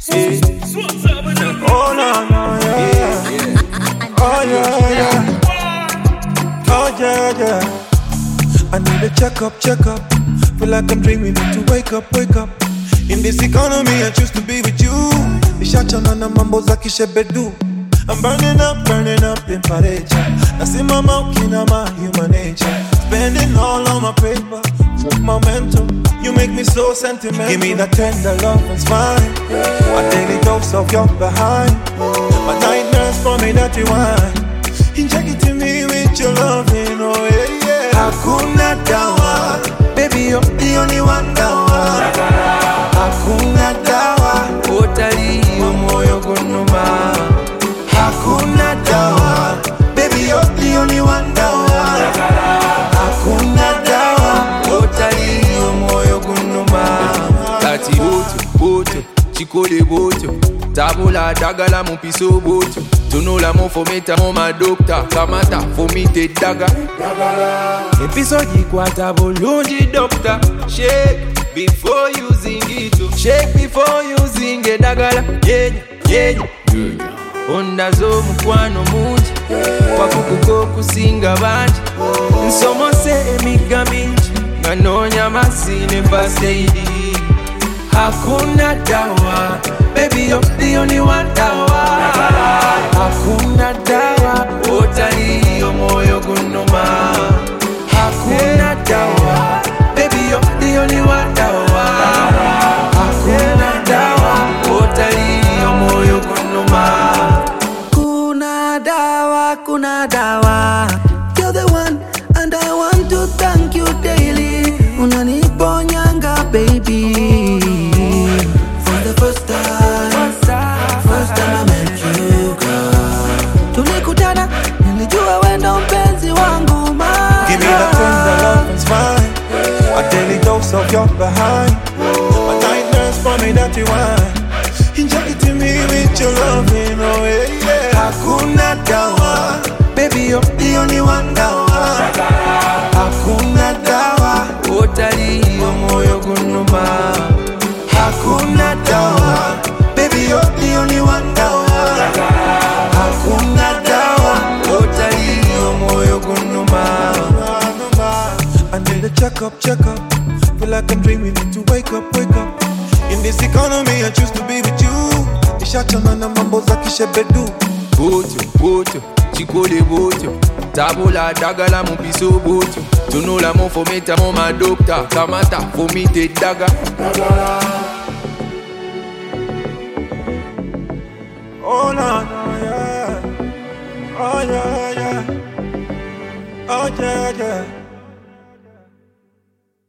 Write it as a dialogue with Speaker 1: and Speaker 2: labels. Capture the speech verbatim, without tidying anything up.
Speaker 1: Yeah. Oh no no yeah.
Speaker 2: Yeah, yeah.
Speaker 1: Oh yeah yeah. Oh yeah yeah. I need a check up, check up. Feel like I'm dreaming, need to wake up, wake up. In this economy, I choose to be with you. Nishaachana na mambo za kishebedu. I'm burning up, burning up in pareja. Nasimama ukinama human nature. Spending all on my paper, momentum. You make me so sentimental. Give me that tender love, it's fine. A daily dose of your behind. My nightmares for me that you want. Inject it to me with your loving, oh yeah, yeah. Hakuna dawa, baby you're the only one dawa. Hakuna dawa, utali moyo kunuma. Hakuna dawa, baby you're the only one dawa. Hakuna dawa, utali moyo kunuma.
Speaker 2: Tati boto, boto, chikole boto. Tabula dagala mon piso boto. Tunola mon fometa mon ma doctor. Kamata fomite daga. Episode kwata bolungi doctor. Shake before using it. Shake before using it dagala. Yeah, yeah, yeah. Onda zo mukwano mungi. Wakukuko kusinga banji. Nsomo se emiga mingi. Nganonya masine first aid. Hakuna dawa, baby you're the only one dawa. Hakuna dawa, utali moyo kunuma. Hakuna dawa, baby you're the only one dawa. Hakuna dawa, utali moyo kunuma.
Speaker 3: Kuna dawa, kuna dawa. You're the one, and I want to thank you daily. Unaniponyanga baby. For the first time, first time I met you girl. Tulikutana, nilijua wewe ndo mpenzi wangu ma.
Speaker 1: Give me that tender love, it's fine. A daily dose of your behind. My nightmares for me that you want. Inject it to me with your loving, oh yeah, yeah. Hakuna dawa, baby you're the only one dawa. Hakuna dawa,
Speaker 2: Utali moyo kunuma.
Speaker 1: hakuna dawa, baby you're the only one dawa. Hakuna dawa,
Speaker 2: Utali moyo kunuma.
Speaker 1: I need a check up, check up. Feel like I'm dreaming, need to wake up, wake up. In this economy, I choose to be with you. Nishaachana na mambo za kishebedu.
Speaker 2: Boto, boto, chikole boto. Tabula dagala mon piso boto. Tunola mon fometa mon ma doctor. Kamata fomite daga.
Speaker 1: Oh no no yeah. Oh yeah yeah. Oh yeah yeah.